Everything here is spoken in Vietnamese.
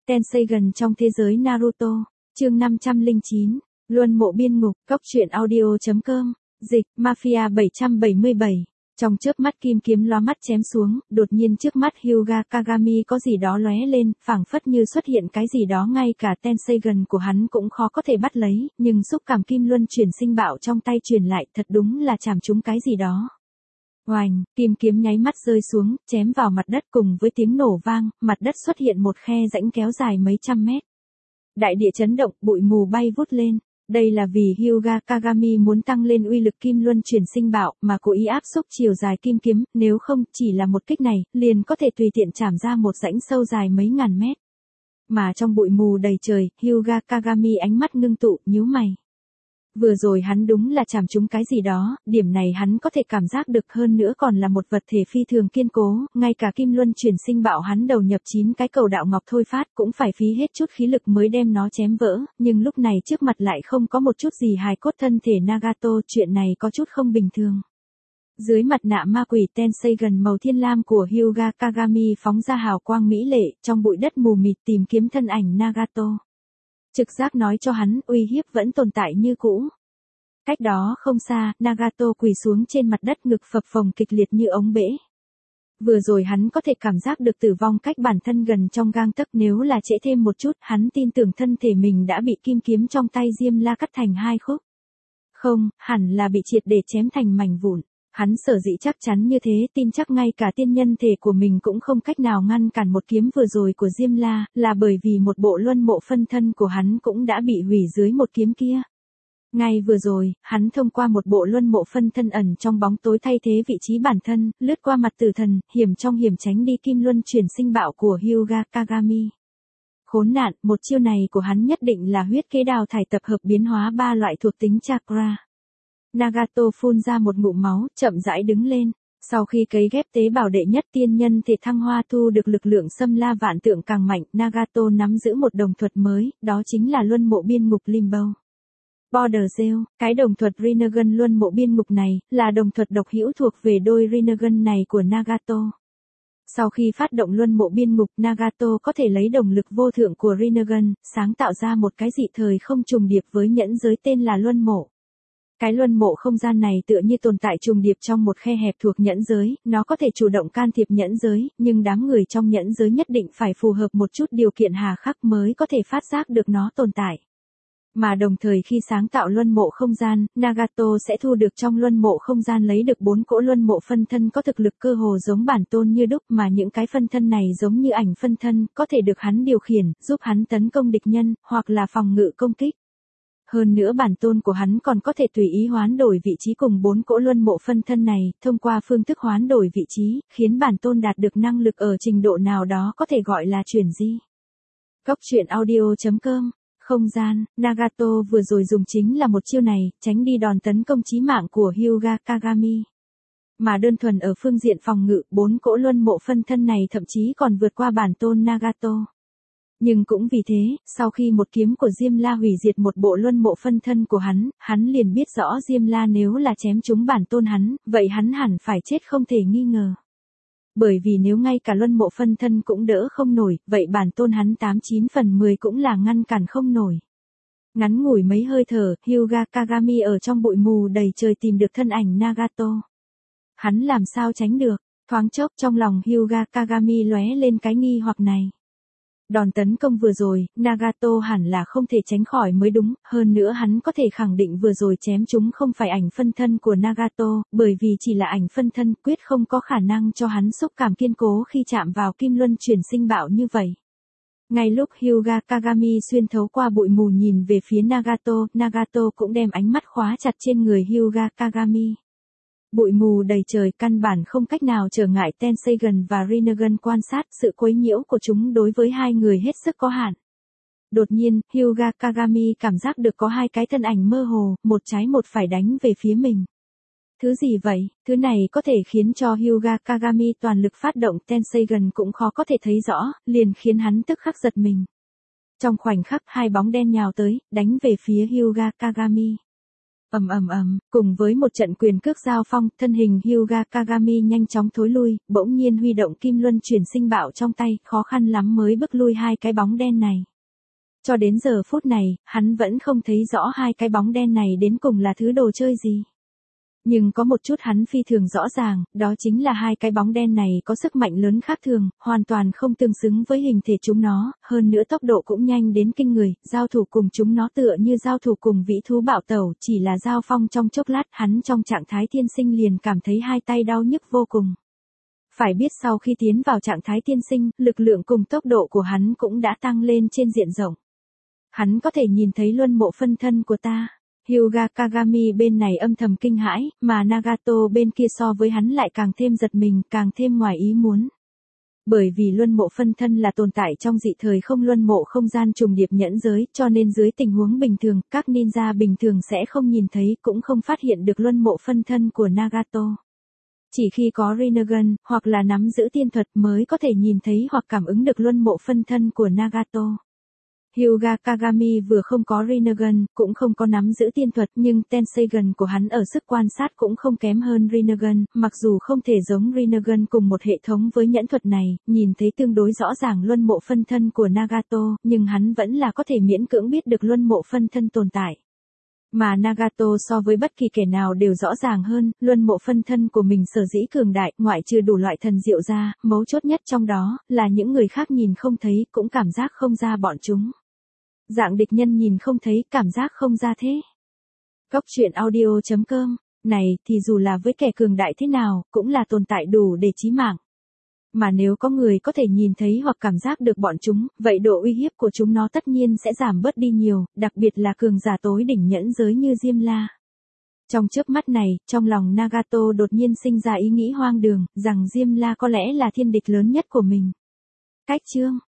Tenseigan trong thế giới Naruto, chương 509, Luân mộ biên ngục, góc truyện audio.com, dịch, Mafia 777. Trong chớp mắt kim kiếm lóa mắt chém xuống, đột nhiên trước mắt Hyuga Kagami có gì đó lóe lên, phảng phất như xuất hiện cái gì đó ngay cả Tenseigan của hắn cũng khó có thể bắt lấy, nhưng xúc cảm kim luân chuyển sinh bạo trong tay truyền lại thật đúng là chạm trúng cái gì đó. Oành, kim kiếm nháy mắt rơi xuống, chém vào mặt đất cùng với tiếng nổ vang, mặt đất xuất hiện một khe rãnh kéo dài mấy trăm mét. Đại địa chấn động, bụi mù bay vút lên. Đây là vì Hyuga Kagami muốn tăng lên uy lực kim luân chuyển sinh bạo mà cố ý áp xúc chiều dài kim kiếm, nếu không chỉ là một kích này, liền có thể tùy tiện chảm ra một rãnh sâu dài mấy ngàn mét. Mà trong bụi mù đầy trời, Hyuga Kagami ánh mắt ngưng tụ, nhíu mày. Vừa rồi hắn đúng là chạm trúng cái gì đó, điểm này hắn có thể cảm giác được, hơn nữa còn là một vật thể phi thường kiên cố, ngay cả kim luân chuyển sinh bạo hắn đầu nhập 9 cái cầu đạo ngọc thôi phát cũng phải phí hết chút khí lực mới đem nó chém vỡ, nhưng lúc này trước mặt lại không có một chút gì hài cốt thân thể Nagato, chuyện này có chút không bình thường. Dưới mặt nạ ma quỷ Tenseigan màu thiên lam của Hyuga Kagami phóng ra hào quang mỹ lệ, trong bụi đất mù mịt tìm kiếm thân ảnh Nagato. Trực giác nói cho hắn uy hiếp vẫn tồn tại như cũ. Cách đó không xa, Nagato quỳ xuống trên mặt đất, ngực phập phồng kịch liệt như ống bể. Vừa rồi hắn có thể cảm giác được tử vong cách bản thân gần trong gang tấc, nếu là trễ thêm một chút, hắn tin tưởng thân thể mình đã bị kim kiếm trong tay Diêm La cắt thành hai khúc. Không, hẳn là bị triệt để chém thành mảnh vụn. Hắn sở dĩ chắc chắn như thế, tin chắc ngay cả tiên nhân thể của mình cũng không cách nào ngăn cản một kiếm vừa rồi của Diêm La, là bởi vì một bộ luân mộ phân thân của hắn cũng đã bị hủy dưới một kiếm kia. Ngay vừa rồi, hắn thông qua một bộ luân mộ phân thân ẩn trong bóng tối thay thế vị trí bản thân, lướt qua mặt tử thần, hiểm trong hiểm tránh đi kim luân chuyển sinh bạo của Hyuga Kagami. Khốn nạn, một chiêu này của hắn nhất định là huyết kế đào thải tập hợp biến hóa 3 loại thuộc tính chakra. Nagato phun ra một ngụm máu, chậm rãi đứng lên. Sau khi cấy ghép tế bào đệ nhất tiên nhân thể thăng hoa thu được lực lượng xâm la vạn tượng càng mạnh, Nagato nắm giữ một đồng thuật mới, đó chính là luân mộ biên ngục Limbo. Border Geo, cái đồng thuật Rinnegan luân mộ biên ngục này, là đồng thuật độc hữu thuộc về đôi Rinnegan này của Nagato. Sau khi phát động luân mộ biên ngục, Nagato có thể lấy động lực vô thượng của Rinnegan, sáng tạo ra một cái dị thời không trùng điệp với nhẫn giới tên là luân mộ. Cái luân mộ không gian này tựa như tồn tại trùng điệp trong một khe hẹp thuộc nhẫn giới, nó có thể chủ động can thiệp nhẫn giới, nhưng đám người trong nhẫn giới nhất định phải phù hợp một chút điều kiện hà khắc mới có thể phát giác được nó tồn tại. Mà đồng thời khi sáng tạo luân mộ không gian, Nagato sẽ thu được trong luân mộ không gian lấy được 4 cỗ luân mộ phân thân có thực lực cơ hồ giống bản tôn như đúc, mà những cái phân thân này giống như ảnh phân thân, có thể được hắn điều khiển, giúp hắn tấn công địch nhân, hoặc là phòng ngự công kích. Hơn nữa bản tôn của hắn còn có thể tùy ý hoán đổi vị trí cùng 4 cỗ luân mộ phân thân này, thông qua phương thức hoán đổi vị trí, khiến bản tôn đạt được năng lực ở trình độ nào đó có thể gọi là chuyển di. Góc truyện audio.com, không gian, Nagato vừa rồi dùng chính là một chiêu này, tránh đi đòn tấn công chí mạng của Hyuga Kagami. Mà đơn thuần ở phương diện phòng ngự, 4 cỗ luân mộ phân thân này thậm chí còn vượt qua bản tôn Nagato. Nhưng cũng vì thế, sau khi một kiếm của Diêm La hủy diệt một bộ luân mộ phân thân của hắn liền biết rõ Diêm La nếu là chém trúng bản tôn hắn, vậy hắn hẳn phải chết không thể nghi ngờ. Bởi vì nếu ngay cả luân mộ phân thân cũng đỡ không nổi, vậy bản tôn hắn 89 phần 10 cũng là ngăn cản không nổi. Ngắn ngủi mấy hơi thở, Hyuga Kagami ở trong bụi mù đầy trời tìm được thân ảnh Nagato. Hắn làm sao tránh được, thoáng chốc trong lòng Hyuga Kagami lóe lên cái nghi hoặc này. Đòn tấn công vừa rồi, Nagato hẳn là không thể tránh khỏi mới đúng, hơn nữa hắn có thể khẳng định vừa rồi chém chúng không phải ảnh phân thân của Nagato, bởi vì chỉ là ảnh phân thân quyết không có khả năng cho hắn xúc cảm kiên cố khi chạm vào kim luân chuyển sinh bạo như vậy. Ngay lúc Hyuga Kagami xuyên thấu qua bụi mù nhìn về phía Nagato cũng đem ánh mắt khóa chặt trên người Hyuga Kagami. Bụi mù đầy trời căn bản không cách nào trở ngại Tenseigan và Rinnegan quan sát, sự quấy nhiễu của chúng đối với hai người hết sức có hạn. Đột nhiên, Hyuga Kagami cảm giác được có hai cái thân ảnh mơ hồ, một trái một phải đánh về phía mình. Thứ gì vậy? Thứ này có thể khiến cho Hyuga Kagami toàn lực phát động, Tenseigan cũng khó có thể thấy rõ, liền khiến hắn tức khắc giật mình. Trong khoảnh khắc hai bóng đen nhào tới, đánh về phía Hyuga Kagami. Cùng với một trận quyền cước giao phong, thân hình Hyuga Kagami nhanh chóng thối lui, bỗng nhiên huy động kim luân chuyển sinh bạo trong tay, khó khăn lắm mới bức lui hai cái bóng đen này. Cho đến giờ phút này, hắn vẫn không thấy rõ hai cái bóng đen này đến cùng là thứ đồ chơi gì. Nhưng có một chút hắn phi thường rõ ràng, đó chính là hai cái bóng đen này có sức mạnh lớn khác thường, hoàn toàn không tương xứng với hình thể chúng nó, hơn nữa tốc độ cũng nhanh đến kinh người, giao thủ cùng chúng nó tựa như giao thủ cùng vĩ thú bạo tẩu, chỉ là giao phong trong chốc lát, hắn trong trạng thái tiên sinh liền cảm thấy hai tay đau nhức vô cùng. Phải biết sau khi tiến vào trạng thái tiên sinh, lực lượng cùng tốc độ của hắn cũng đã tăng lên trên diện rộng. Hắn có thể nhìn thấy luân mộ phân thân của ta. Hyuga Kagami bên này âm thầm kinh hãi, mà Nagato bên kia so với hắn lại càng thêm giật mình, càng thêm ngoài ý muốn. Bởi vì luân mộ phân thân là tồn tại trong dị thời không luân mộ không gian trùng điệp nhẫn giới, cho nên dưới tình huống bình thường, các ninja bình thường sẽ không nhìn thấy cũng không phát hiện được luân mộ phân thân của Nagato. Chỉ khi có Rinnegan, hoặc là nắm giữ tiên thuật mới có thể nhìn thấy hoặc cảm ứng được luân mộ phân thân của Nagato. Hyuga Kagami vừa không có Rinnegan, cũng không có nắm giữ tiên thuật, nhưng Tenseigan của hắn ở sức quan sát cũng không kém hơn Rinnegan, mặc dù không thể giống Rinnegan cùng một hệ thống với nhẫn thuật này, nhìn thấy tương đối rõ ràng luân mộ phân thân của Nagato, nhưng hắn vẫn là có thể miễn cưỡng biết được luân mộ phân thân tồn tại. Mà Nagato so với bất kỳ kẻ nào đều rõ ràng hơn, luân mộ phân thân của mình sở dĩ cường đại, ngoại trừ đủ loại thần diệu ra, mấu chốt nhất trong đó, là những người khác nhìn không thấy, cũng cảm giác không ra bọn chúng. Dạng địch nhân nhìn không thấy, cảm giác không ra thế. Góc truyện audio.com, này thì dù là với kẻ cường đại thế nào, cũng là tồn tại đủ để chí mạng. Mà nếu có người có thể nhìn thấy hoặc cảm giác được bọn chúng, vậy độ uy hiếp của chúng nó tất nhiên sẽ giảm bớt đi nhiều, đặc biệt là cường giả tối đỉnh nhẫn giới như Diêm La. Trong chớp mắt này, trong lòng Nagato đột nhiên sinh ra ý nghĩ hoang đường, rằng Diêm La có lẽ là thiên địch lớn nhất của mình. Cách chương